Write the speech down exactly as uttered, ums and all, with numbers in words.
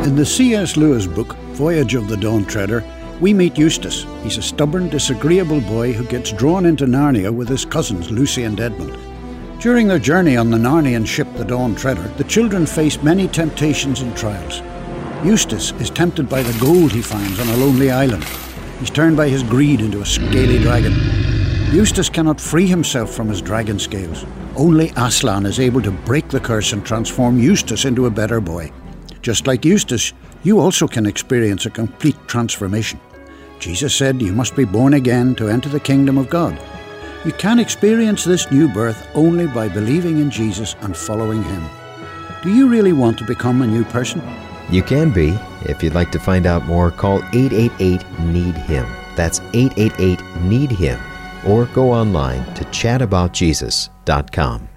In the C S Lewis book, Voyage of the Dawn Treader, we meet Eustace. He's a stubborn, disagreeable boy who gets drawn into Narnia with his cousins Lucy and Edmund. During their journey on the Narnian ship, the Dawn Treader, the children face many temptations and trials. Eustace is tempted by the gold he finds on a lonely island. He's turned by his greed into a scaly dragon. Eustace cannot free himself from his dragon scales. Only Aslan is able to break the curse and transform Eustace into a better boy. Just like Eustace, you also can experience a complete transformation. Jesus said you must be born again to enter the kingdom of God. You can experience this new birth only by believing in Jesus and following Him. Do you really want to become a new person? You can be. If you'd like to find out more, call eight eight eight, need him. That's eight eight eight, need him. Or go online to chat about jesus dot com.